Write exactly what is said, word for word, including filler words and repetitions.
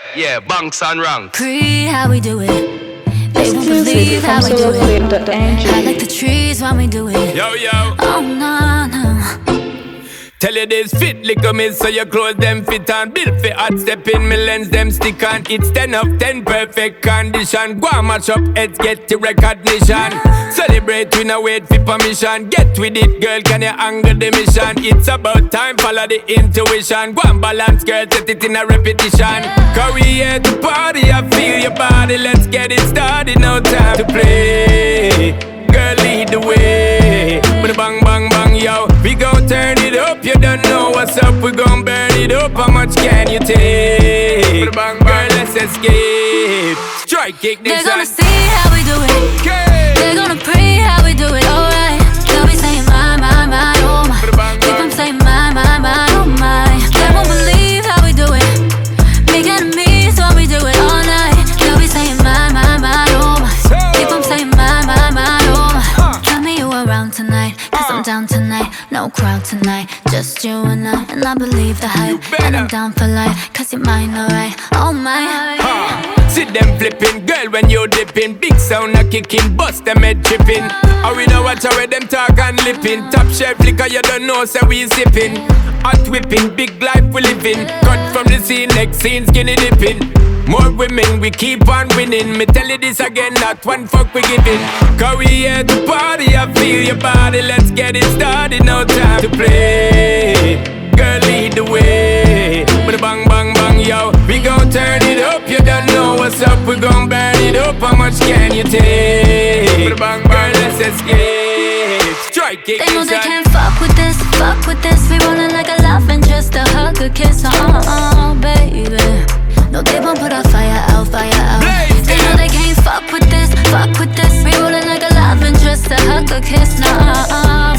Yeah, bunks and ranks. Pre, how we do it. They won't believe how we do it. I like the trees when we do it. Yo, yo. Oh, no, no. Tell you this fit, lick me so your clothes them fit on. Built for hot step in me lens them stick on. It's ten of ten perfect condition. Go and match up heads get the recognition. Celebrate we no wait for permission. Get with it girl, can you angle the mission? It's about time, follow the intuition. Go and balance girl, set it in a repetition. Cause we here to party, I feel your body. Let's get it started, no time to play. Girl lead the way. With a bang bang bang yo. We gon' turn it up, you don't know what's up. We gon' burn it up, how much can you take? With a bang bang, girl let's escape. Strike kick this. They're gonna see how we do it. Okay. They're gonna pray how we do it, alright. They'll be saying my, my, my, oh my. Keep them saying my, my, my, oh my. They won't believe how we do it. Make enemies when we do it all night. They'll be saying my, my, my, oh my. Keep them saying my, my, my, oh my. Tell me you around tonight, cause I'm down tonight. No crowd tonight, just you and I. And I believe the hype, and I'm down for life. Cause you're mine, alright, oh my. uh, See them flipping, girl when you dipping. Big sound a kicking, bust them head tripping. And we don't watch how them talk and lipping. Top shelf liquor you don't know, so we sipping. Hot whipping, big life we living. Cut from the scene, next scene skinny dipping. More women, we keep on winning. Me tell you this again, not one fuck we giving. Cause we here to party, I feel your body. Let's get it started, no time to play. Girl lead the way. With a bang bang bang yo. We gon' turn it up, you don't know what's up. We gon' burn it up, how much can you take? With a bang bang, let's escape. Strike it. They know they can't fuck with this, fuck with this. We rollin' like a love and just a hug, a kiss, uh-uh, baby. No, they won't put a fire out, fire out. Blaze, they know they can't fuck with this, fuck with this. We rollin' like a love and just a hug, a kiss, nah, uh, uh,